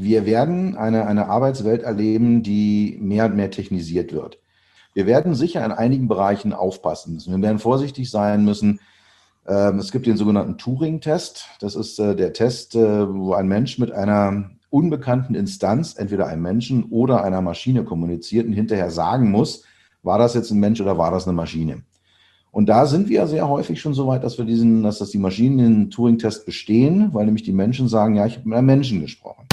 Wir werden eine Arbeitswelt erleben, die mehr und mehr technisiert wird. Wir werden sicher in einigen Bereichen aufpassen müssen. Wir werden vorsichtig sein müssen. Es gibt den sogenannten Turing-Test. Das ist der Test, wo ein Mensch mit einer unbekannten Instanz, entweder einem Menschen oder einer Maschine kommuniziert und hinterher sagen muss, war das jetzt ein Mensch oder war das eine Maschine? Und da sind wir sehr häufig schon so weit, dass die Maschinen den Turing-Test bestehen, weil nämlich die Menschen sagen, ja, ich habe mit einem Menschen gesprochen.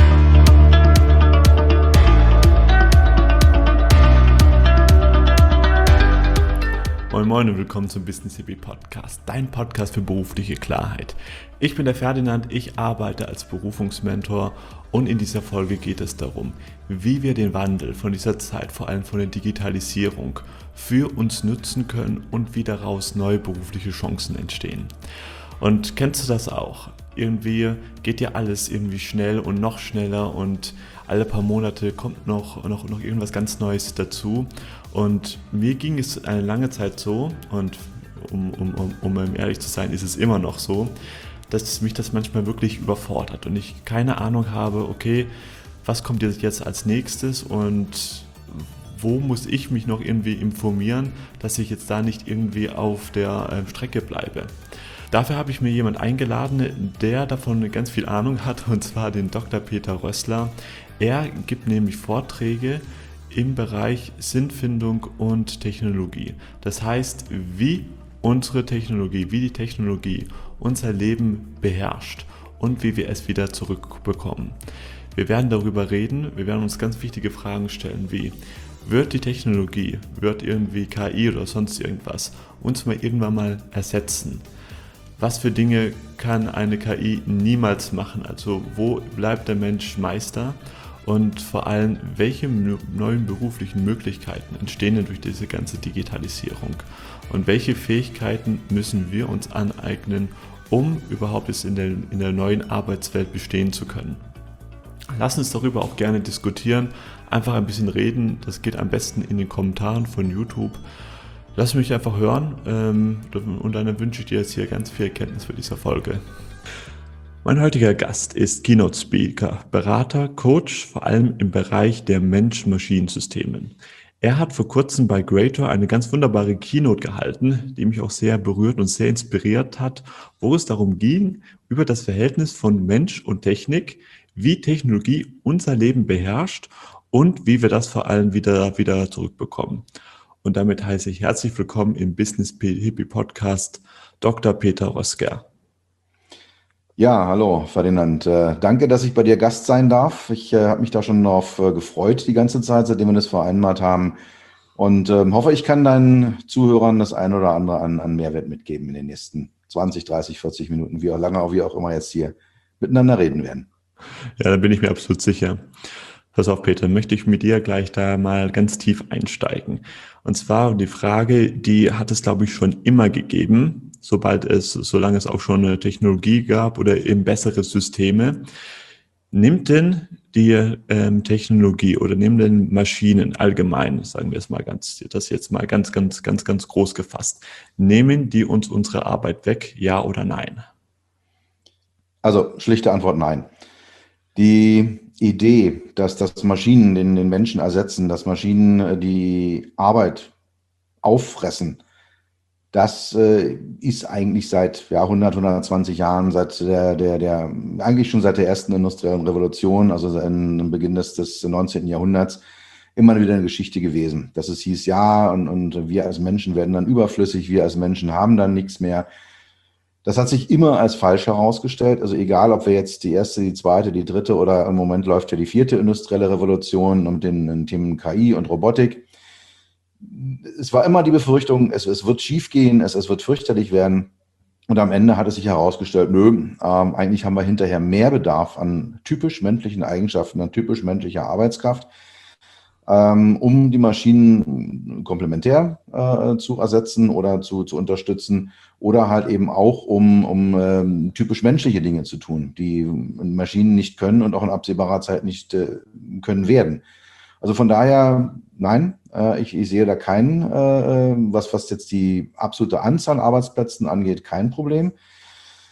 Moin Moin und willkommen zum Business Hippie Podcast, dein Podcast für berufliche Klarheit. Ich bin der Ferdinand, ich arbeite als Berufungsmentor und in dieser Folge geht es darum, wie wir den Wandel von dieser Zeit, vor allem von der Digitalisierung, für uns nutzen können und wie daraus neue berufliche Chancen entstehen. Und kennst du das auch? Irgendwie geht ja alles irgendwie schnell und noch schneller und alle paar Monate kommt noch irgendwas ganz Neues dazu. Und mir ging es eine lange Zeit so, und um ehrlich zu sein, ist es immer noch so, dass mich das manchmal wirklich überfordert und ich keine Ahnung habe, okay, was kommt jetzt als nächstes und wo muss ich mich noch irgendwie informieren, dass ich jetzt da nicht irgendwie auf der Strecke bleibe. Dafür habe ich mir jemanden eingeladen, der davon ganz viel Ahnung hat, und zwar den Dr. Peter Rössler. Er gibt nämlich Vorträge im Bereich Sinnfindung und Technologie. Das heißt, wie die Technologie unser Leben beherrscht und wie wir es wieder zurückbekommen. Wir werden darüber reden, wir werden uns ganz wichtige Fragen stellen, wie wird die Technologie, wird irgendwie KI oder sonst irgendwas uns mal irgendwann mal ersetzen? Was für Dinge kann eine KI niemals machen? Also wo bleibt der Mensch Meister? Und vor allem, welche neuen beruflichen Möglichkeiten entstehen denn durch diese ganze Digitalisierung? Und welche Fähigkeiten müssen wir uns aneignen, um überhaupt in der neuen Arbeitswelt bestehen zu können? Lass uns darüber auch gerne diskutieren, einfach ein bisschen reden. Das geht am besten in den Kommentaren von YouTube. Lass mich einfach hören und dann wünsche ich dir jetzt hier ganz viel Erkenntnis für diese Folge. Mein heutiger Gast ist Keynote Speaker, Berater, Coach, vor allem im Bereich der Mensch-Maschinen-Systemen. Er hat vor kurzem bei Greator eine ganz wunderbare Keynote gehalten, die mich auch sehr berührt und sehr inspiriert hat, wo es darum ging, über das Verhältnis von Mensch und Technik, wie Technologie unser Leben beherrscht und wie wir das vor allem wieder zurückbekommen. Und damit heiße ich herzlich willkommen im Business Hippie Podcast Dr. Peter Rössler. Ja, hallo Ferdinand. Danke, dass ich bei dir Gast sein darf. Ich habe mich da schon darauf gefreut die ganze Zeit, seitdem wir das vereinbart haben. Und hoffe, ich kann deinen Zuhörern das ein oder andere an Mehrwert mitgeben in den nächsten 20, 30, 40 Minuten, wie auch immer jetzt hier miteinander reden werden. Ja, da bin ich mir absolut sicher. Pass auf, Peter, möchte ich mit dir gleich da mal ganz tief einsteigen. Und zwar die Frage, die hat es, glaube ich, schon immer gegeben, solange es auch schon eine Technologie gab oder eben bessere Systeme. Nimmt denn die Technologie oder nehmen denn Maschinen allgemein, sagen wir es mal ganz groß gefasst, nehmen die uns unsere Arbeit weg, ja oder nein? Also schlichte Antwort nein. Die Idee, dass Maschinen den Menschen ersetzen, dass Maschinen die Arbeit auffressen, das ist eigentlich seit 100, 120 Jahren, eigentlich schon seit der ersten industriellen Revolution, also am Beginn des 19. Jahrhunderts, immer wieder eine Geschichte gewesen. Dass es hieß, ja, und wir als Menschen werden dann überflüssig, wir als Menschen haben dann nichts mehr. Das hat sich immer als falsch herausgestellt. Also egal, ob wir jetzt die erste, die zweite, die dritte oder im Moment läuft ja die vierte industrielle Revolution mit den Themen KI und Robotik. Es war immer die Befürchtung, es wird schief gehen, es wird fürchterlich werden. Und am Ende hat es sich herausgestellt, eigentlich haben wir hinterher mehr Bedarf an typisch menschlichen Eigenschaften, an typisch menschlicher Arbeitskraft, um die Maschinen komplementär zu ersetzen oder zu unterstützen oder halt eben auch um typisch menschliche Dinge zu tun, die Maschinen nicht können und auch in absehbarer Zeit nicht können werden. Also von daher, nein, ich sehe da was jetzt die absolute Anzahl Arbeitsplätzen angeht, kein Problem.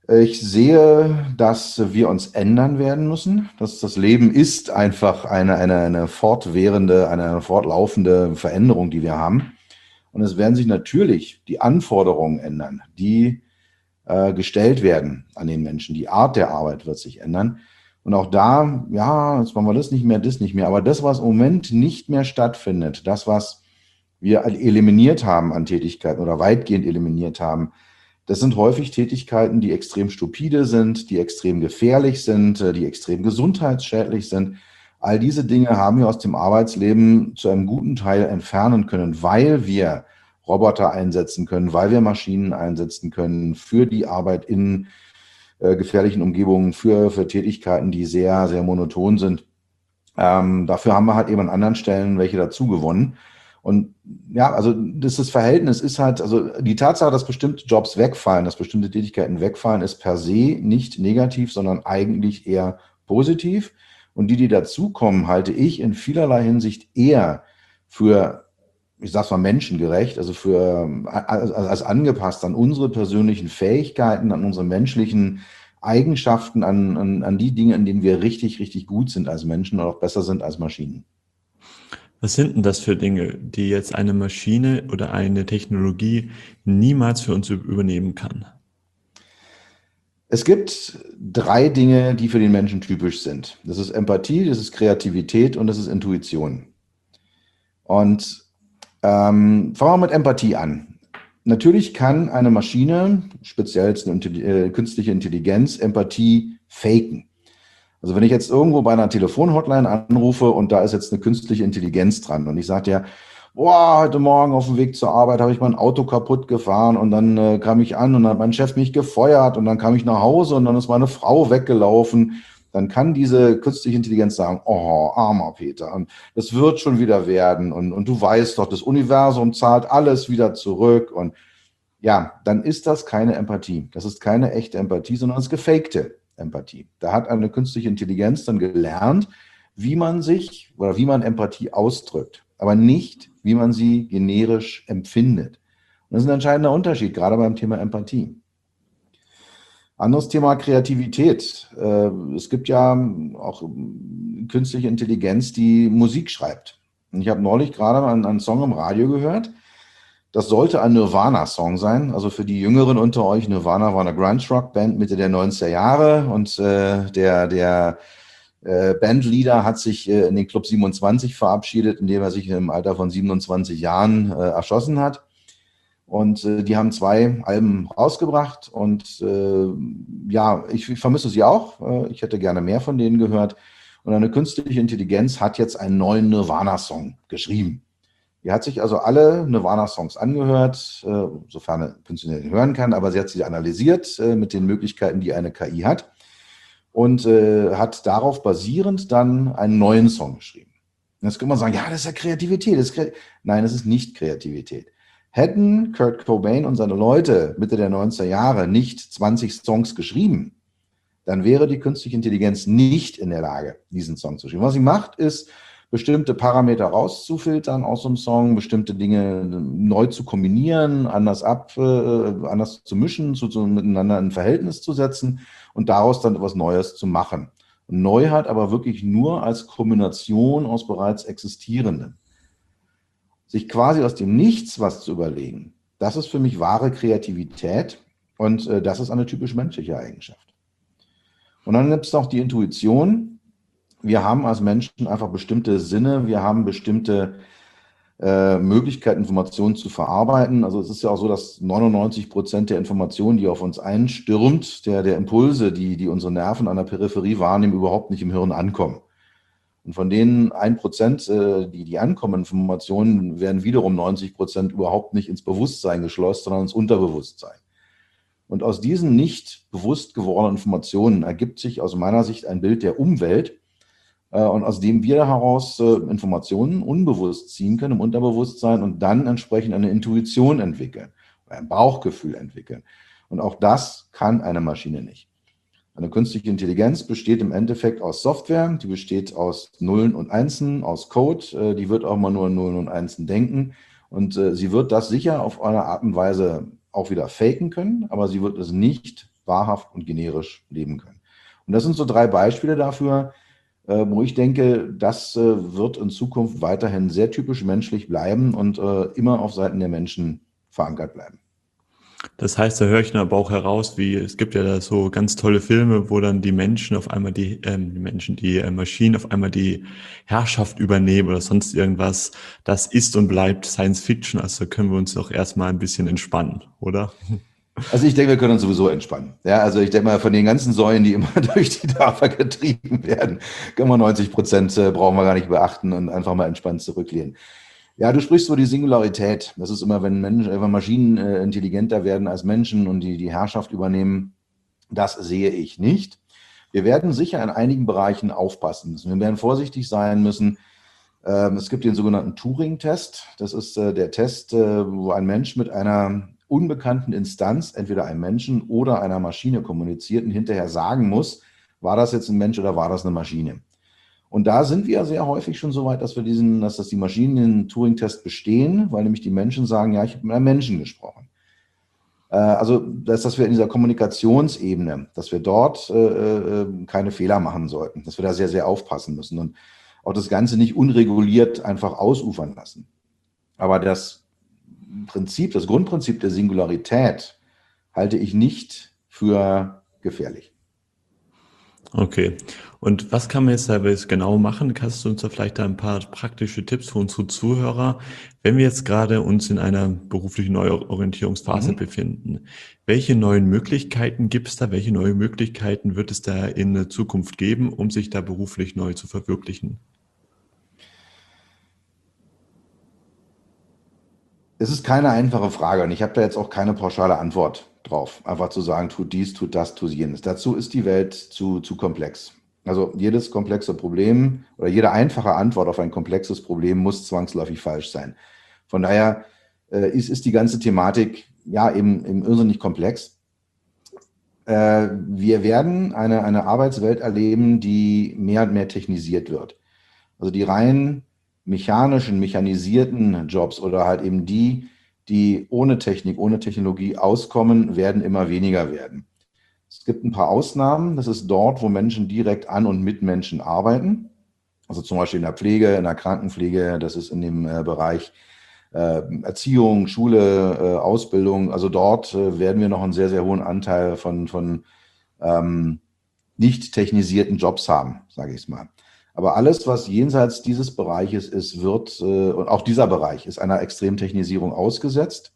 Ich sehe, dass wir uns ändern werden müssen. Das Leben ist einfach eine fortwährende, eine fortlaufende Veränderung, die wir haben. Und es werden sich natürlich die Anforderungen ändern, die gestellt werden an den Menschen. Die Art der Arbeit wird sich ändern. Und auch da, ja, jetzt machen wir das nicht mehr. Aber das, was im Moment nicht mehr stattfindet, das, was wir eliminiert haben an Tätigkeiten oder weitgehend eliminiert haben, das sind häufig Tätigkeiten, die extrem stupide sind, die extrem gefährlich sind, die extrem gesundheitsschädlich sind. All diese Dinge haben wir aus dem Arbeitsleben zu einem guten Teil entfernen können, weil wir Roboter einsetzen können, weil wir Maschinen einsetzen können für die Arbeit in gefährlichen Umgebungen, für Tätigkeiten, die sehr, sehr monoton sind. Dafür haben wir halt eben an anderen Stellen welche dazu gewonnen. Und ja, also das Verhältnis ist halt, also die Tatsache, dass bestimmte Jobs wegfallen, dass bestimmte Tätigkeiten wegfallen, ist per se nicht negativ, sondern eigentlich eher positiv. Und die dazukommen, halte ich in vielerlei Hinsicht eher für, ich sag's mal, menschengerecht, also als angepasst an unsere persönlichen Fähigkeiten, an unsere menschlichen Eigenschaften, an die Dinge, in denen wir richtig, richtig gut sind als Menschen und auch besser sind als Maschinen. Was sind denn das für Dinge, die jetzt eine Maschine oder eine Technologie niemals für uns übernehmen kann? Es gibt 3 Dinge, die für den Menschen typisch sind. Das ist Empathie, das ist Kreativität und das ist Intuition. Und fangen wir mit Empathie an. Natürlich kann eine Maschine, speziell jetzt eine künstliche Intelligenz, Empathie faken. Also wenn ich jetzt irgendwo bei einer Telefonhotline anrufe und da ist jetzt eine künstliche Intelligenz dran und ich sage dir, boah, heute Morgen auf dem Weg zur Arbeit habe ich mein Auto kaputt gefahren und dann kam ich an und dann hat mein Chef mich gefeuert und dann kam ich nach Hause und dann ist meine Frau weggelaufen, dann kann diese künstliche Intelligenz sagen, oh, armer Peter, und das wird schon wieder werden und du weißt doch, das Universum zahlt alles wieder zurück und ja, dann ist das keine Empathie. Das ist keine echte Empathie, sondern es ist gefakte Empathie. Da hat eine künstliche Intelligenz dann gelernt, wie man sich oder wie man Empathie ausdrückt, aber nicht, wie man sie generisch empfindet. Und das ist ein entscheidender Unterschied, gerade beim Thema Empathie. Anderes Thema Kreativität. Es gibt ja auch künstliche Intelligenz, die Musik schreibt. Und ich habe neulich gerade einen Song im Radio gehört. Das sollte ein Nirvana-Song sein. Also für die Jüngeren unter euch, Nirvana war eine Grunge-Rock-Band Mitte der 90er Jahre und der Bandleader hat sich in den Club 27 verabschiedet, indem er sich im Alter von 27 Jahren erschossen hat. Und die haben 2 Alben rausgebracht und ja, ich vermisse sie auch. Ich hätte gerne mehr von denen gehört. Und eine künstliche Intelligenz hat jetzt einen neuen Nirvana-Song geschrieben. Die hat sich also alle Nirvana-Songs angehört, sofern eine Künstlerin hören kann, aber sie hat sie analysiert mit den Möglichkeiten, die eine KI hat und hat darauf basierend dann einen neuen Song geschrieben. Und jetzt kann man sagen, ja, das ist ja Kreativität. Nein, das ist nicht Kreativität. Hätten Kurt Cobain und seine Leute Mitte der 90er Jahre nicht 20 Songs geschrieben, dann wäre die künstliche Intelligenz nicht in der Lage, diesen Song zu schreiben. Was sie macht, ist, bestimmte Parameter rauszufiltern aus dem Song, bestimmte Dinge neu zu kombinieren, anders zu mischen, miteinander in Verhältnis zu setzen und daraus dann etwas Neues zu machen. Und Neuheit aber wirklich nur als Kombination aus bereits Existierendem. Sich quasi aus dem Nichts was zu überlegen, das ist für mich wahre Kreativität und das ist eine typisch menschliche Eigenschaft. Und dann gibt es noch die Intuition. Wir haben als Menschen einfach bestimmte Sinne, wir haben bestimmte Möglichkeiten, Informationen zu verarbeiten. Also es ist ja auch so, dass 99% der Informationen, die auf uns einstürmt, der Impulse, die unsere Nerven an der Peripherie wahrnehmen, überhaupt nicht im Hirn ankommen. Und von denen 1%, die ankommen, Informationen, werden wiederum 90% überhaupt nicht ins Bewusstsein geschleust, sondern ins Unterbewusstsein. Und aus diesen nicht bewusst gewordenen Informationen ergibt sich aus meiner Sicht ein Bild der Umwelt, und aus dem wir heraus Informationen unbewusst ziehen können im Unterbewusstsein und dann entsprechend eine Intuition entwickeln, ein Bauchgefühl entwickeln. Und auch das kann eine Maschine nicht. Eine künstliche Intelligenz besteht im Endeffekt aus Software, die besteht aus Nullen und Einsen, aus Code, die wird auch mal nur in Nullen und Einsen denken und sie wird das sicher auf eine Art und Weise auch wieder faken können, aber sie wird es nicht wahrhaft und generisch leben können. Und das sind so 3 Beispiele dafür, wo ich denke, das wird in Zukunft weiterhin sehr typisch menschlich bleiben und immer auf Seiten der Menschen verankert bleiben. Das heißt, da höre ich aber auch heraus, wie es gibt ja da so ganz tolle Filme, wo dann die Menschen auf einmal die Maschinen auf einmal die Herrschaft übernehmen oder sonst irgendwas. Das ist und bleibt Science Fiction, also können wir uns doch erstmal ein bisschen entspannen, oder? Also ich denke, wir können uns sowieso entspannen. Ja, also ich denke mal, von den ganzen Säulen, die immer durch die Dörfer getrieben werden, können wir 90% brauchen wir gar nicht beachten und einfach mal entspannt zurücklehnen. Ja, du sprichst so die Singularität. Das ist immer, wenn Maschinen intelligenter werden als Menschen und die Herrschaft übernehmen. Das sehe ich nicht. Wir werden sicher in einigen Bereichen aufpassen müssen. Wir werden vorsichtig sein müssen. Es gibt den sogenannten Turing-Test. Das ist der Test, wo ein Mensch mit einer unbekannten Instanz, entweder einem Menschen oder einer Maschine kommuniziert und hinterher sagen muss, war das jetzt ein Mensch oder war das eine Maschine? Und da sind wir sehr häufig schon so weit, dass die Maschinen den Turing-Test bestehen, weil nämlich die Menschen sagen, ja, ich habe mit einem Menschen gesprochen. Also, dass wir in dieser Kommunikationsebene, dass wir dort keine Fehler machen sollten, dass wir da sehr, sehr aufpassen müssen und auch das Ganze nicht unreguliert einfach ausufern lassen. Aber das Grundprinzip der Singularität halte ich nicht für gefährlich. Okay. Und was kann man jetzt da genau machen? Kannst du uns da vielleicht ein paar praktische Tipps für unsere Zuhörer, wenn wir jetzt gerade uns in einer beruflichen Neuorientierungsphase befinden? Welche neuen Möglichkeiten gibt es da? Welche neuen Möglichkeiten wird es da in der Zukunft geben, um sich da beruflich neu zu verwirklichen? Es ist keine einfache Frage und ich habe da jetzt auch keine pauschale Antwort drauf. Einfach zu sagen, tut dies, tut das, tut jenes. Dazu ist die Welt zu komplex. Also jedes komplexe Problem oder jede einfache Antwort auf ein komplexes Problem muss zwangsläufig falsch sein. Von daher ist die ganze Thematik ja eben irrsinnig komplex. Wir werden eine Arbeitswelt erleben, die mehr und mehr technisiert wird. Also die rein mechanisierten Jobs oder halt eben die ohne Technik, ohne Technologie auskommen, werden immer weniger werden. Es gibt ein paar Ausnahmen. Das ist dort, wo Menschen direkt an und mit Menschen arbeiten. Also zum Beispiel in der Pflege, in der Krankenpflege. Das ist in dem Bereich Erziehung, Schule, Ausbildung. Also dort werden wir noch einen sehr, sehr hohen Anteil von nicht technisierten Jobs haben, sage ich es mal. Aber alles, was jenseits dieses Bereiches ist, und auch dieser Bereich ist einer Extremtechnisierung ausgesetzt.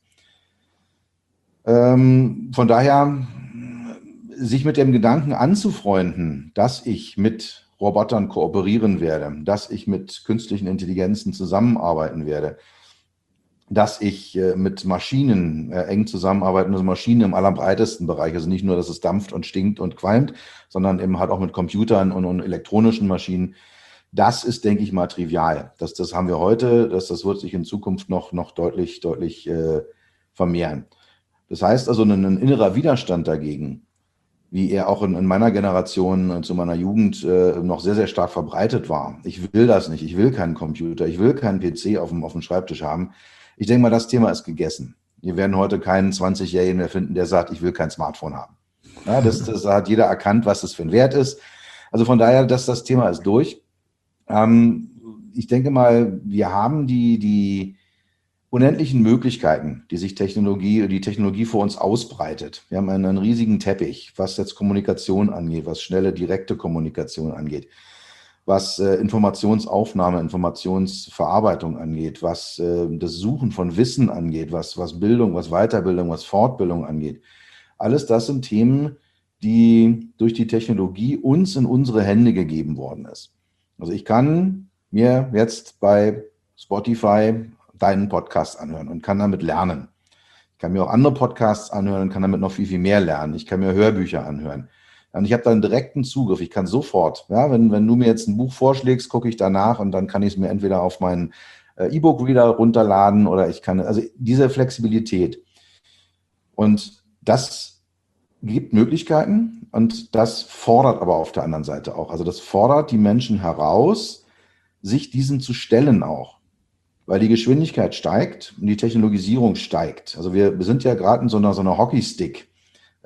Von daher, sich mit dem Gedanken anzufreunden, dass ich mit Robotern kooperieren werde, dass ich mit künstlichen Intelligenzen zusammenarbeiten werde, dass ich mit Maschinen eng zusammenarbeiten muss, Maschinen im allerbreitesten Bereich, also nicht nur, dass es dampft und stinkt und qualmt, sondern eben halt auch mit Computern und elektronischen Maschinen. Das ist, denke ich mal, trivial. Das haben wir heute, das wird sich in Zukunft noch deutlich vermehren. Das heißt also, ein innerer Widerstand dagegen, wie er auch in meiner Generation zu meiner Jugend noch sehr, sehr stark verbreitet war. Ich will das nicht, ich will keinen Computer, ich will keinen PC auf dem Schreibtisch haben. Ich denke mal, das Thema ist gegessen. Wir werden heute keinen 20-Jährigen mehr finden, der sagt, ich will kein Smartphone haben. Ja, das hat jeder erkannt, was das für ein Wert ist. Also von daher, das Thema ist durch. Ich denke mal, wir haben die unendlichen Möglichkeiten, die Technologie vor uns ausbreitet. Wir haben einen riesigen Teppich, was jetzt Kommunikation angeht, was schnelle, direkte Kommunikation angeht, was Informationsaufnahme, Informationsverarbeitung angeht, was das Suchen von Wissen angeht, was Bildung, was Weiterbildung, was Fortbildung angeht. Alles das sind Themen, die durch die Technologie uns in unsere Hände gegeben worden ist. Also ich kann mir jetzt bei Spotify deinen Podcast anhören und kann damit lernen. Ich kann mir auch andere Podcasts anhören und kann damit noch viel, viel mehr lernen. Ich kann mir Hörbücher anhören. Und ich habe da einen direkten Zugriff. Ich kann sofort, ja, wenn du mir jetzt ein Buch vorschlägst, gucke ich danach und dann kann ich es mir entweder auf meinen E-Book-Reader runterladen oder also diese Flexibilität. Und das gibt Möglichkeiten und das fordert aber auf der anderen Seite auch. Also das fordert die Menschen heraus, sich diesen zu stellen auch. Weil die Geschwindigkeit steigt und die Technologisierung steigt. Also wir sind ja gerade in so einer Hockeystick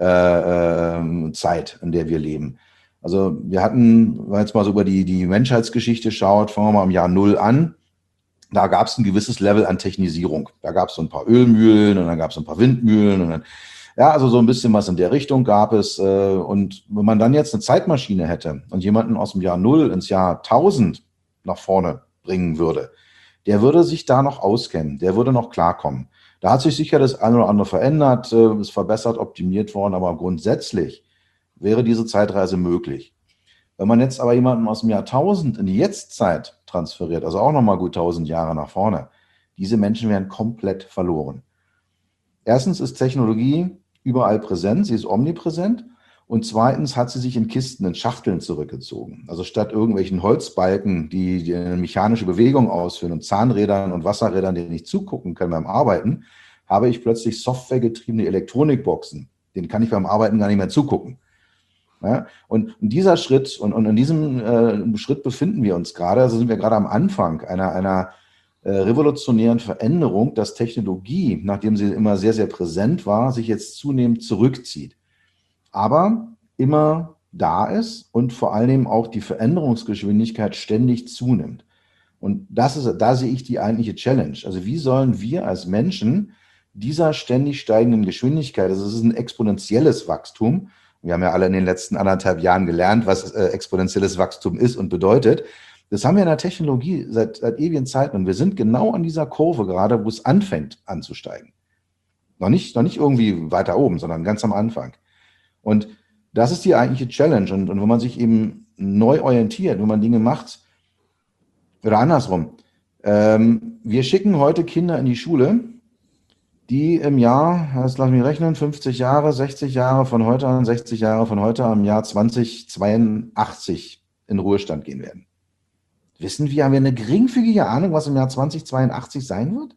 Zeit, in der wir leben. Also wir hatten, wenn man jetzt mal so über die Menschheitsgeschichte schaut, fangen wir mal im Jahr Null an. Da gab es ein gewisses Level an Technisierung. Da gab es so ein paar Ölmühlen und dann gab es ein paar Windmühlen und dann, ja, also so ein bisschen was in der Richtung gab es. Und wenn man dann jetzt eine Zeitmaschine hätte und jemanden aus dem Jahr Null ins Jahr 1000 nach vorne bringen würde, der würde sich da noch auskennen, der würde noch klarkommen. Da hat sich sicher das eine oder andere verändert, ist verbessert, optimiert worden, aber grundsätzlich wäre diese Zeitreise möglich. Wenn man jetzt aber jemanden aus dem Jahr 1000 in die Jetztzeit transferiert, also auch nochmal gut 1000 Jahre nach vorne, diese Menschen werden komplett verloren. Erstens ist Technologie überall präsent, sie ist omnipräsent. Und zweitens hat sie sich in Kisten, in Schachteln zurückgezogen. Also statt irgendwelchen Holzbalken, die eine mechanische Bewegung ausführen und Zahnrädern und Wasserrädern, denen ich zugucken kann beim Arbeiten, habe ich plötzlich softwaregetriebene Elektronikboxen. Denen kann ich beim Arbeiten gar nicht mehr zugucken. Ja, und dieser Schritt, und in diesem Schritt befinden wir uns gerade, also sind wir gerade am Anfang einer revolutionären Veränderung, dass Technologie, nachdem sie immer sehr, sehr präsent war, sich jetzt zunehmend zurückzieht. Aber immer da ist und vor allem auch die Veränderungsgeschwindigkeit ständig zunimmt. Und da sehe ich die eigentliche Challenge. Also wie sollen wir als Menschen dieser ständig steigenden Geschwindigkeit, also es ist ein exponentielles Wachstum, wir haben ja alle in den letzten 1,5 Jahren gelernt, was exponentielles Wachstum ist und bedeutet. Das haben wir in der Technologie seit ewigen Zeiten und wir sind genau an dieser Kurve gerade, wo es anfängt anzusteigen. Noch nicht irgendwie weiter oben, sondern ganz am Anfang. Und das ist die eigentliche Challenge. Und wenn man sich eben neu orientiert, wenn man Dinge macht, oder andersrum, wir schicken heute Kinder in die Schule, die im Jahr, das lass mich rechnen, 50 Jahre, 60 Jahre von heute an, 60 Jahre von heute am Jahr 2082 in Ruhestand gehen werden. Wissen wir, haben wir eine geringfügige Ahnung, was im Jahr 2082 sein wird?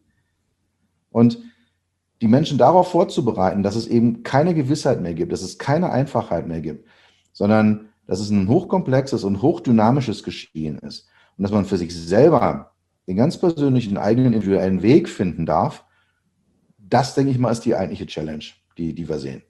Und die Menschen darauf vorzubereiten, dass es eben keine Gewissheit mehr gibt, dass es keine Einfachheit mehr gibt, sondern dass es ein hochkomplexes und hochdynamisches Geschehen ist und dass man für sich selber den ganz persönlichen eigenen individuellen Weg finden darf, das, denke ich mal, ist die eigentliche Challenge, die wir sehen.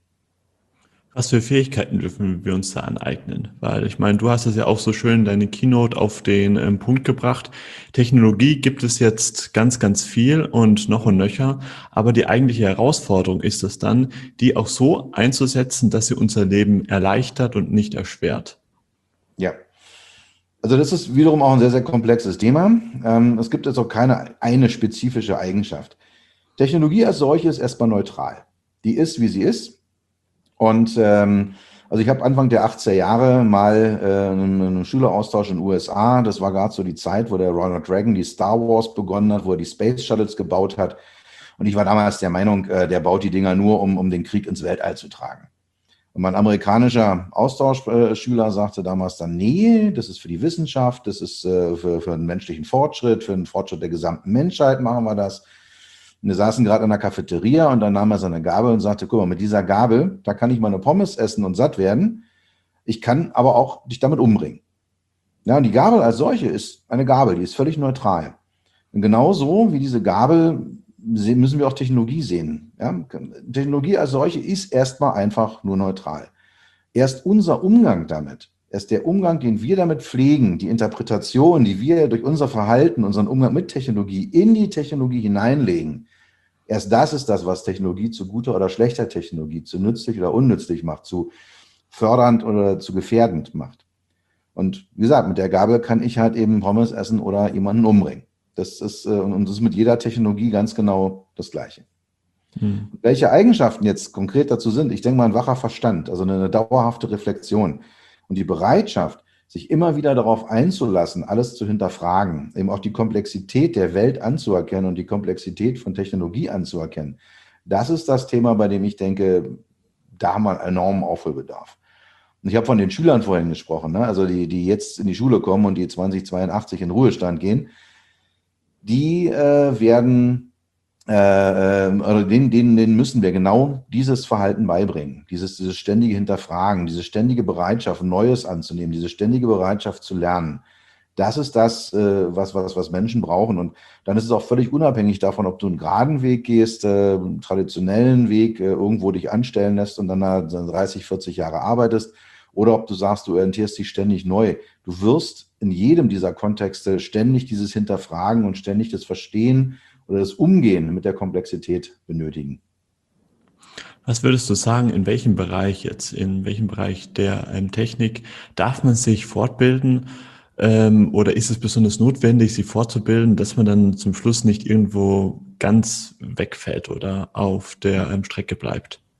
Was für Fähigkeiten dürfen wir uns da aneignen? Weil ich meine, du hast es ja auch so schön in deine Keynote auf den Punkt gebracht. Technologie gibt es jetzt ganz, ganz viel und noch und nöcher. Aber die eigentliche Herausforderung ist es dann, die auch so einzusetzen, dass sie unser Leben erleichtert und nicht erschwert. Ja, also das ist wiederum auch ein sehr, sehr komplexes Thema. Es gibt jetzt auch keine eine spezifische Eigenschaft. Technologie als solche ist erstmal neutral. Die ist, wie sie ist. Und also ich habe Anfang der 80er Jahre mal einen Schüleraustausch in den USA. Das war gerade so die Zeit, wo der Ronald Reagan die Star Wars begonnen hat, wo er die Space Shuttles gebaut hat. Und ich war damals der Meinung, der baut die Dinger nur, um den Krieg ins Weltall zu tragen. Und mein amerikanischer Austauschschüler sagte damals dann, nee, das ist für die Wissenschaft, das ist für einen menschlichen Fortschritt, für den Fortschritt der gesamten Menschheit machen wir das. Und wir saßen gerade in der Cafeteria und dann nahm er seine Gabel und sagte, guck mal, mit dieser Gabel, da kann ich meine Pommes essen und satt werden. Ich kann aber auch dich damit umbringen. Ja, und die Gabel als solche ist eine Gabel, die ist völlig neutral. Und genauso wie diese Gabel müssen wir auch Technologie sehen. Ja? Technologie als solche ist erstmal einfach nur neutral. Erst unser Umgang damit, erst der Umgang, den wir damit pflegen, die Interpretation, die wir durch unser Verhalten, unseren Umgang mit Technologie in die Technologie hineinlegen, erst das ist das, was Technologie zu guter oder schlechter Technologie, zu nützlich oder unnützlich macht, zu fördernd oder zu gefährdend macht. Und wie gesagt, mit der Gabel kann ich halt eben Pommes essen oder jemanden umbringen. Das ist mit jeder Technologie ganz genau das Gleiche. Welche Eigenschaften jetzt konkret dazu sind, ich denke mal ein wacher Verstand, also eine dauerhafte Reflexion und die Bereitschaft, sich immer wieder darauf einzulassen, alles zu hinterfragen, eben auch die Komplexität der Welt anzuerkennen und die Komplexität von Technologie anzuerkennen. Das ist das Thema, bei dem ich denke, da haben wir einen enormen Aufholbedarf. Und ich habe von den Schülern vorhin gesprochen, ne? Also die jetzt in die Schule kommen und die 2082 in Ruhestand gehen, die denen müssen wir genau dieses Verhalten beibringen, dieses ständige Hinterfragen, diese ständige Bereitschaft, Neues anzunehmen, diese ständige Bereitschaft zu lernen. Das ist das, was Menschen brauchen. Und dann ist es auch völlig unabhängig davon, ob du einen geraden Weg gehst, einen traditionellen Weg, irgendwo dich anstellen lässt und dann da 30, 40 Jahre arbeitest, oder ob du sagst, du orientierst dich ständig neu. Du wirst in jedem dieser Kontexte ständig dieses Hinterfragen und ständig das Verstehen oder das Umgehen mit der Komplexität benötigen. Was würdest du sagen, in welchem Bereich jetzt, in welchem Bereich der Technik darf man sich fortbilden? Oder ist es besonders notwendig, sich fortzubilden, dass man dann zum Schluss nicht irgendwo ganz wegfällt oder auf der Strecke bleibt?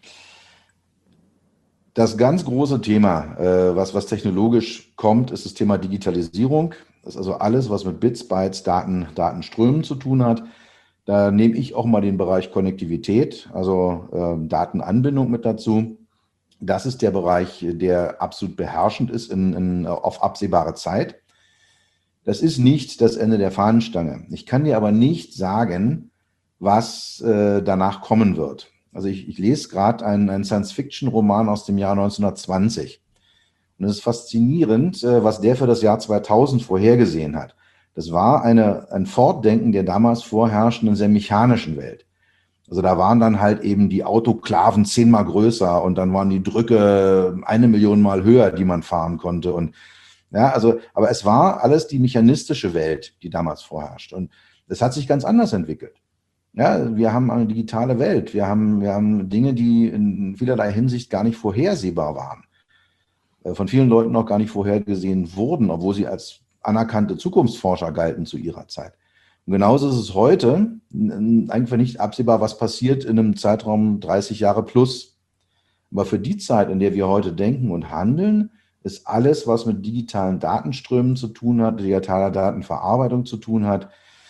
Das ganz große Thema, was technologisch kommt, ist das Thema Digitalisierung. Das ist also alles, was mit Bits, Bytes, Datenströmen zu tun hat. Da nehme ich auch mal den Bereich Konnektivität, also Datenanbindung mit dazu. Das ist der Bereich, der absolut beherrschend ist auf absehbare Zeit. Das ist nicht das Ende der Fahnenstange. Ich kann dir aber nicht sagen, was danach kommen wird. Also ich lese gerade einen Science-Fiction-Roman aus dem Jahr 1920. Und es ist faszinierend, was der für das Jahr 2000 vorhergesehen hat. Das war ein Fortdenken der damals vorherrschenden sehr mechanischen Welt. Also da waren dann halt eben die Autoklaven 10-mal größer und dann waren die Drücke 1 Million Mal höher, die man fahren konnte. Und ja, also, aber es war alles die mechanistische Welt, die damals vorherrscht. Und es hat sich ganz anders entwickelt. Ja, wir haben eine digitale Welt. Wir haben Dinge, die in vielerlei Hinsicht gar nicht vorhersehbar waren. Von vielen Leuten auch gar nicht vorhergesehen wurden, obwohl sie als anerkannte Zukunftsforscher galten zu ihrer Zeit. Und genauso ist es heute einfach nicht absehbar, was passiert in einem Zeitraum 30 Jahre plus. Aber für die Zeit, in der wir heute denken und handeln, ist alles, was mit digitalen Datenströmen zu tun hat, digitaler Datenverarbeitung zu tun hat,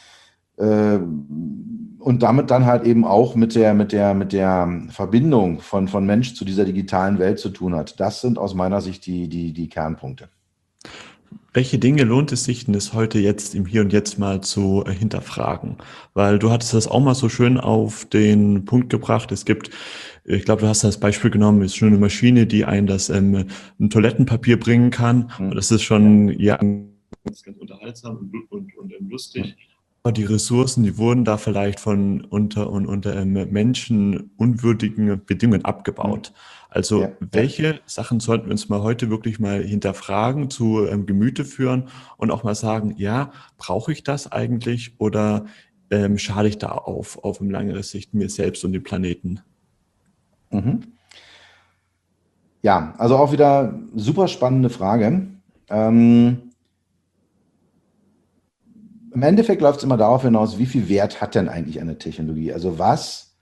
und damit dann halt eben auch mit der Verbindung von Mensch zu dieser digitalen Welt zu tun hat. Das sind aus meiner Sicht die Kernpunkte. Welche Dinge lohnt es sich denn es heute jetzt im Hier und Jetzt mal zu hinterfragen? Weil du hattest das auch mal so schön auf den Punkt gebracht. Es gibt, ich glaube, du hast das Beispiel genommen, ist schon eine Maschine, die einen das ein Toilettenpapier bringen kann. Und das ist schon ja ganz unterhaltsam und lustig. Aber die Ressourcen, die wurden da vielleicht von unter menschenunwürdigen Bedingungen abgebaut. Also welche Sachen sollten wir uns mal heute wirklich mal hinterfragen, zu Gemüte führen und auch mal sagen, ja, brauche ich das eigentlich oder schade ich da auf längere Sicht mir selbst und dem Planeten? Mhm. Ja, also auch wieder super spannende Frage. Im Endeffekt läuft es immer darauf hinaus, wie viel Wert hat denn eigentlich eine Technologie? Also was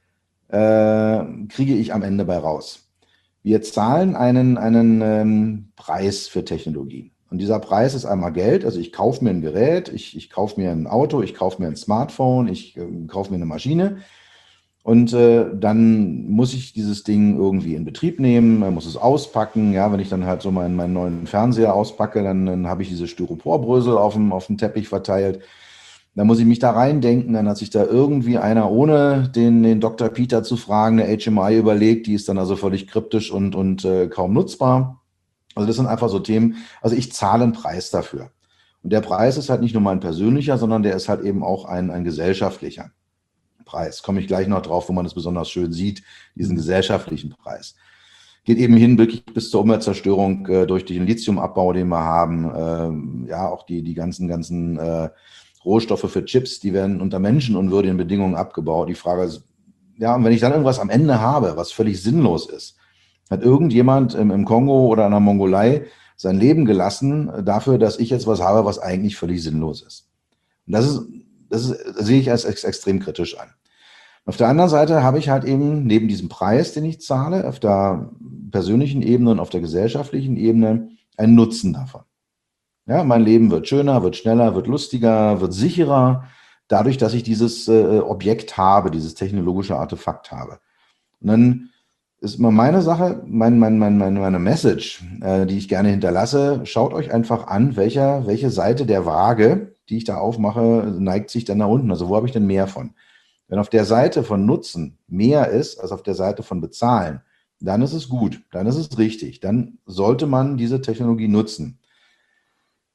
kriege ich am Ende bei raus? Wir zahlen einen Preis für Technologie. Und dieser Preis ist einmal Geld. Also ich kaufe mir ein Gerät, ich kaufe mir ein Auto, ich kaufe mir ein Smartphone, ich kaufe mir eine Maschine. Und dann muss ich dieses Ding irgendwie in Betrieb nehmen, muss es auspacken. Ja, wenn ich dann halt so meinen neuen Fernseher auspacke, dann habe ich diese Styroporbrösel auf dem Teppich verteilt. Dann muss ich mich da reindenken. Dann hat sich da irgendwie einer, ohne den Dr. Peter zu fragen, eine HMI überlegt. Die ist dann also völlig kryptisch und kaum nutzbar. Also das sind einfach so Themen. Also ich zahle einen Preis dafür. Und der Preis ist halt nicht nur mein persönlicher, sondern der ist halt eben auch ein gesellschaftlicher Preis. Komme ich gleich noch drauf, wo man es besonders schön sieht, diesen gesellschaftlichen Preis. Geht eben hin wirklich bis zur Umweltzerstörung durch den Lithiumabbau, den wir haben. Ja, auch die ganzen Rohstoffe für Chips, die werden unter menschenunwürdigen Bedingungen abgebaut. Die Frage ist, ja, und wenn ich dann irgendwas am Ende habe, was völlig sinnlos ist, hat irgendjemand im Kongo oder in der Mongolei sein Leben gelassen dafür, dass ich jetzt was habe, was eigentlich völlig sinnlos ist. Und das sehe ich als extrem kritisch an. Auf der anderen Seite habe ich halt eben neben diesem Preis, den ich zahle, auf der persönlichen Ebene und auf der gesellschaftlichen Ebene einen Nutzen davon. Ja, mein Leben wird schöner, wird schneller, wird lustiger, wird sicherer, dadurch, dass ich dieses Objekt habe, dieses technologische Artefakt habe. Und dann ist immer meine Sache, meine Message, die ich gerne hinterlasse, schaut euch einfach an, welche Seite der Waage, die ich da aufmache, neigt sich dann nach unten. Also wo habe ich denn mehr von? Wenn auf der Seite von Nutzen mehr ist als auf der Seite von Bezahlen, dann ist es gut, dann ist es richtig, dann sollte man diese Technologie nutzen.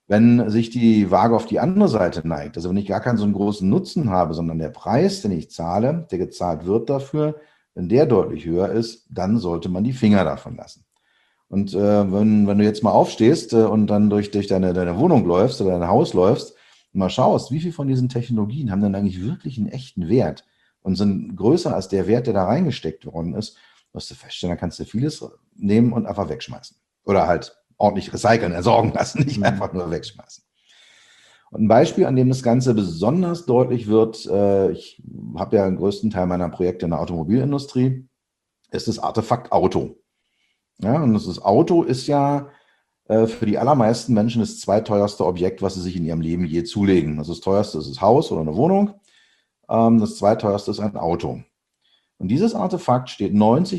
Wenn sich die Waage auf die andere Seite neigt, also wenn ich gar keinen so einen großen Nutzen habe, sondern der Preis, den ich zahle, der gezahlt wird dafür, wenn der deutlich höher ist, dann sollte man die Finger davon lassen. Und wenn du jetzt mal aufstehst und dann durch deine Wohnung läufst oder dein Haus läufst und mal schaust, wie viel von diesen Technologien haben denn eigentlich wirklich einen echten Wert und sind größer als der Wert, der da reingesteckt worden ist, wirst du feststellen, da kannst du vieles nehmen und einfach wegschmeißen. Oder halt ordentlich recyceln, entsorgen lassen, nicht einfach nur wegschmeißen. Und ein Beispiel, an dem das Ganze besonders deutlich wird, ich habe ja den größten Teil meiner Projekte in der Automobilindustrie, ist das Artefakt Auto. Ja, und das Auto ist ja für die allermeisten Menschen das zweiteuerste Objekt, was sie sich in ihrem Leben je zulegen. Also das teuerste ist das Haus oder eine Wohnung. Das zweiteuerste ist ein Auto. Und dieses Artefakt steht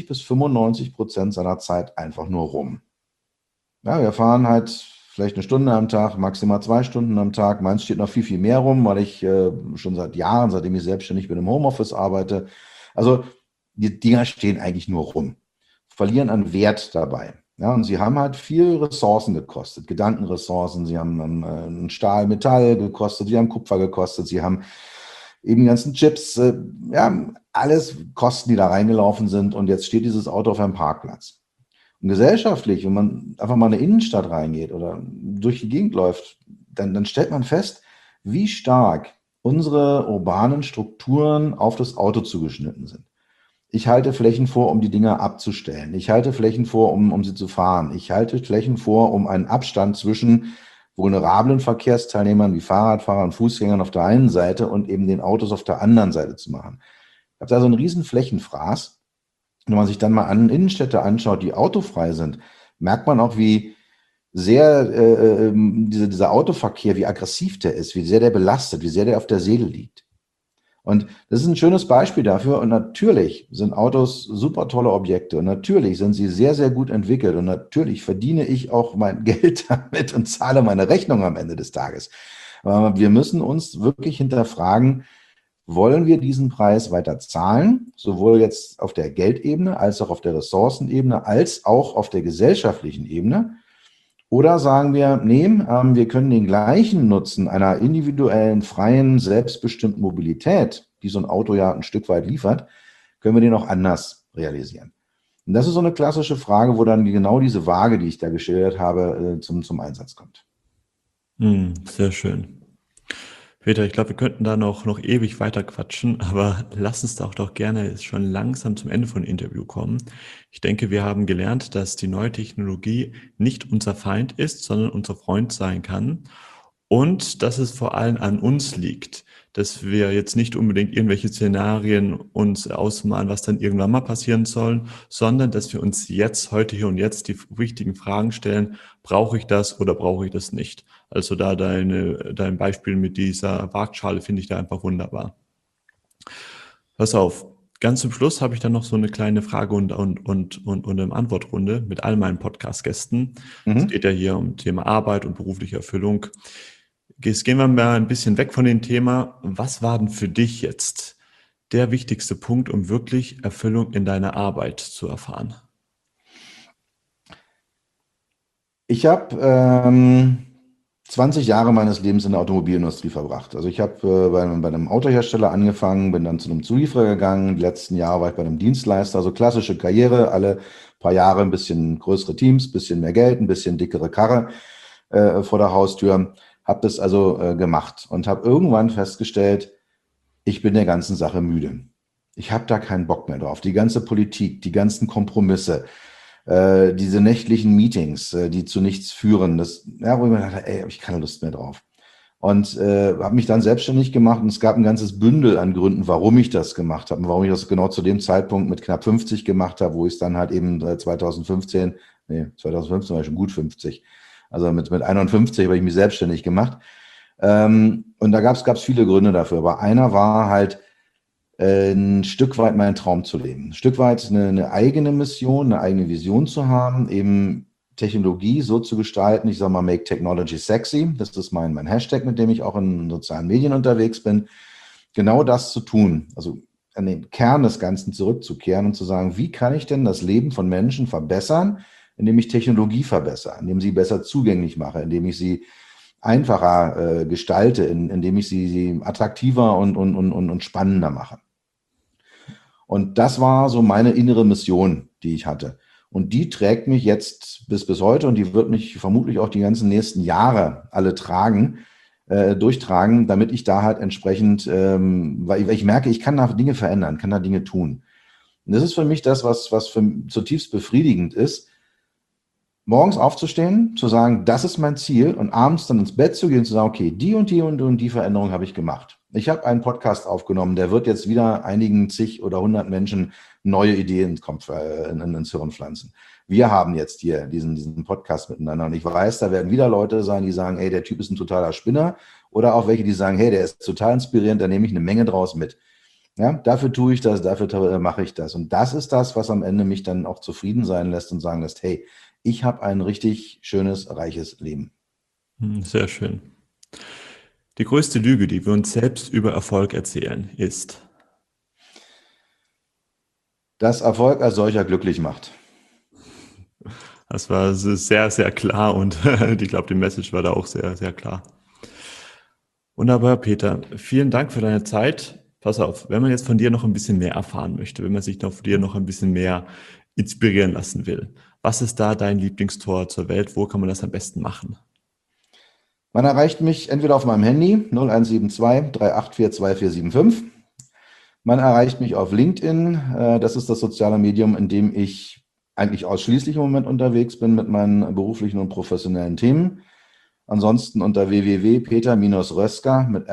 90-95% seiner Zeit einfach nur rum. Ja, wir fahren halt vielleicht eine Stunde am Tag, maximal 2 Stunden am Tag. Meins steht noch viel, viel mehr rum, weil ich schon seit Jahren, seitdem ich selbstständig bin, im Homeoffice arbeite. Also die Dinger stehen eigentlich nur rum, verlieren an Wert dabei. Ja, und sie haben halt viel Ressourcen gekostet, Gedankenressourcen. Sie haben Stahl, Metall gekostet, sie haben Kupfer gekostet, sie haben eben die ganzen Chips, ja, alles Kosten, die da reingelaufen sind. Und jetzt steht dieses Auto auf einem Parkplatz. Und gesellschaftlich, wenn man einfach mal in eine Innenstadt reingeht oder durch die Gegend läuft, dann stellt man fest, wie stark unsere urbanen Strukturen auf das Auto zugeschnitten sind. Ich halte Flächen vor, um die Dinger abzustellen. Ich halte Flächen vor, um sie zu fahren. Ich halte Flächen vor, um einen Abstand zwischen vulnerablen Verkehrsteilnehmern wie Fahrradfahrern und Fußgängern auf der einen Seite und eben den Autos auf der anderen Seite zu machen. Ich habe da so einen riesen Flächenfraß. Wenn man sich dann mal Innenstädte anschaut, die autofrei sind, merkt man auch, wie sehr dieser Autoverkehr, wie aggressiv der ist, wie sehr der belastet, wie sehr der auf der Seele liegt. Und das ist ein schönes Beispiel dafür. Und natürlich sind Autos super tolle Objekte. Und natürlich sind sie sehr, sehr gut entwickelt. Und natürlich verdiene ich auch mein Geld damit und zahle meine Rechnung am Ende des Tages. Aber wir müssen uns wirklich hinterfragen, wollen wir diesen Preis weiter zahlen, sowohl jetzt auf der Geldebene als auch auf der Ressourcenebene, als auch auf der gesellschaftlichen Ebene? Oder sagen wir, nee, wir können den gleichen Nutzen einer individuellen, freien, selbstbestimmten Mobilität, die so ein Auto ja ein Stück weit liefert, können wir den auch anders realisieren? Und das ist so eine klassische Frage, wo dann genau diese Waage, die ich da geschildert habe, zum Einsatz kommt. Sehr schön. Peter, ich glaube, wir könnten da noch ewig weiter quatschen, aber lass uns doch gerne schon langsam zum Ende von Interview kommen. Ich denke, wir haben gelernt, dass die neue Technologie nicht unser Feind ist, sondern unser Freund sein kann und dass es vor allem an uns liegt, dass wir jetzt nicht unbedingt irgendwelche Szenarien uns ausmalen, was dann irgendwann mal passieren soll, sondern dass wir uns jetzt, heute, hier und jetzt die wichtigen Fragen stellen, brauche ich das oder brauche ich das nicht? Also da dein Beispiel mit dieser Waagschale finde ich da einfach wunderbar. Pass auf, ganz zum Schluss habe ich dann noch so eine kleine Frage und eine Antwortrunde mit all meinen Podcast-Gästen. Es geht ja hier um Thema Arbeit und berufliche Erfüllung. Jetzt gehen wir mal ein bisschen weg von dem Thema. Was war denn für dich jetzt der wichtigste Punkt, um wirklich Erfüllung in deiner Arbeit zu erfahren? Ich habe 20 Jahre meines Lebens in der Automobilindustrie verbracht. Also ich habe bei einem Autohersteller angefangen, bin dann zu einem Zulieferer gegangen. Die letzten Jahre war ich bei einem Dienstleister, also klassische Karriere, alle paar Jahre ein bisschen größere Teams, ein bisschen mehr Geld, ein bisschen dickere Karre vor der Haustür. Habe das also gemacht und habe irgendwann festgestellt, ich bin der ganzen Sache müde. Ich habe da keinen Bock mehr drauf. Die ganze Politik, die ganzen Kompromisse, diese nächtlichen Meetings, die zu nichts führen, das, ja, wo ich mir dachte, ey, habe ich keine Lust mehr drauf. Und habe mich dann selbstständig gemacht und es gab ein ganzes Bündel an Gründen, warum ich das gemacht habe und warum ich das genau zu dem Zeitpunkt mit knapp 50 gemacht habe, wo ich es dann halt eben 2015 war ich schon gut 50. Also mit 51 habe ich mich selbstständig gemacht. Und da gab es viele Gründe dafür. Aber einer war halt, ein Stück weit meinen Traum zu leben. Ein Stück weit eine eigene Mission, eine eigene Vision zu haben, eben Technologie so zu gestalten. Ich sage mal, make technology sexy. Das ist mein Hashtag, mit dem ich auch in sozialen Medien unterwegs bin. Genau das zu tun, also an den Kern des Ganzen zurückzukehren und zu sagen, wie kann ich denn das Leben von Menschen verbessern, indem ich Technologie verbessere, indem sie besser zugänglich mache, indem ich sie einfacher gestalte, indem ich sie attraktiver und spannender mache. Und das war so meine innere Mission, die ich hatte. Und die trägt mich jetzt bis heute und die wird mich vermutlich auch die ganzen nächsten Jahre alle durchtragen, damit ich da halt entsprechend, weil ich merke, ich kann da Dinge verändern, kann da Dinge tun. Und das ist für mich das, was zutiefst befriedigend ist, morgens aufzustehen, zu sagen, das ist mein Ziel und abends dann ins Bett zu gehen und zu sagen, okay, die und die Veränderung habe ich gemacht. Ich habe einen Podcast aufgenommen, der wird jetzt wieder einigen zig oder 100 Menschen neue Ideen ins Hirn pflanzen. Wir haben jetzt hier diesen Podcast miteinander und ich weiß, da werden wieder Leute sein, die sagen, hey, der Typ ist ein totaler Spinner, oder auch welche, die sagen, hey, der ist total inspirierend, da nehme ich eine Menge draus mit. Ja, dafür tue ich das, dafür mache ich das. Und das ist das, was am Ende mich dann auch zufrieden sein lässt und sagen lässt, hey, ich habe ein richtig schönes, reiches Leben. Sehr schön. Die größte Lüge, die wir uns selbst über Erfolg erzählen, ist, dass Erfolg als solcher glücklich macht. Das war sehr, sehr klar und ich glaube, die Message war da auch sehr, sehr klar. Wunderbar, Peter. Vielen Dank für deine Zeit. Pass auf, wenn man jetzt von dir noch ein bisschen mehr erfahren möchte, wenn man sich von dir noch ein bisschen mehr inspirieren lassen will, was ist da dein Lieblingstor zur Welt? Wo kann man das am besten machen? Man erreicht mich entweder auf meinem Handy 0172 384 2475. Man erreicht mich auf LinkedIn. Das ist das soziale Medium, in dem ich eigentlich ausschließlich im Moment unterwegs bin mit meinen beruflichen und professionellen Themen. Ansonsten unter www.peter-rösker mit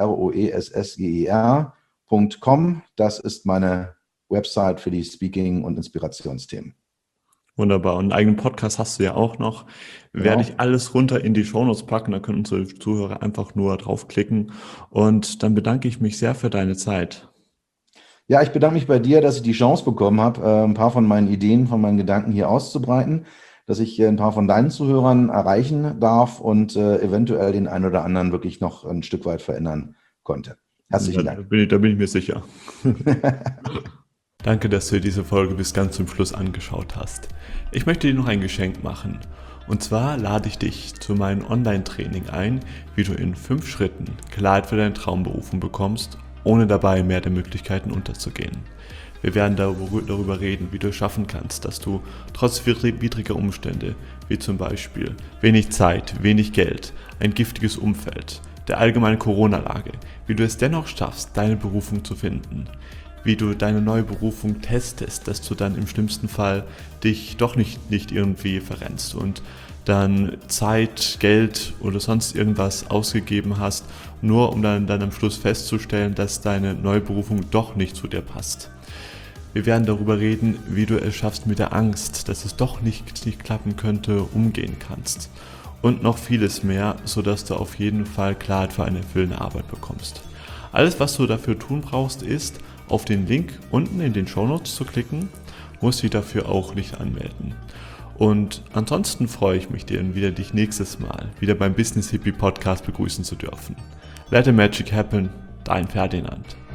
roessger.com. Das ist meine Website für die Speaking- und Inspirationsthemen. Wunderbar. Und einen eigenen Podcast hast du ja auch noch. Genau. Werde ich alles runter in die Shownotes packen, da können unsere Zuhörer einfach nur draufklicken. Und dann bedanke ich mich sehr für deine Zeit. Ja, ich bedanke mich bei dir, dass ich die Chance bekommen habe, ein paar von meinen Ideen, von meinen Gedanken hier auszubreiten, dass ich ein paar von deinen Zuhörern erreichen darf und eventuell den einen oder anderen wirklich noch ein Stück weit verändern konnte. Herzlichen Dank. Da bin ich mir sicher. Danke, dass du dir diese Folge bis ganz zum Schluss angeschaut hast. Ich möchte dir noch ein Geschenk machen. Und zwar lade ich dich zu meinem Online-Training ein, wie du in 5 Schritten Klarheit für deine Traumberufung bekommst, ohne dabei mehr der Möglichkeiten unterzugehen. Wir werden darüber reden, wie du es schaffen kannst, dass du trotz widriger Umstände, wie zum Beispiel wenig Zeit, wenig Geld, ein giftiges Umfeld, der allgemeinen Corona-Lage, wie du es dennoch schaffst, deine Berufung zu finden, wie du deine neue Berufung testest, dass du dann im schlimmsten Fall dich doch nicht irgendwie verrennst und dann Zeit, Geld oder sonst irgendwas ausgegeben hast, nur um dann am Schluss festzustellen, dass deine neue Berufung doch nicht zu dir passt. Wir werden darüber reden, wie du es schaffst, mit der Angst, dass es doch nicht klappen könnte, umgehen kannst. Und noch vieles mehr, sodass du auf jeden Fall Klarheit für eine erfüllende Arbeit bekommst. Alles, was du dafür tun brauchst, ist, auf den Link unten in den Shownotes zu klicken, musst dich dafür auch nicht anmelden. Und ansonsten freue ich mich, dich nächstes Mal wieder beim Business Hippie Podcast begrüßen zu dürfen. Let the Magic Happen, dein Ferdinand.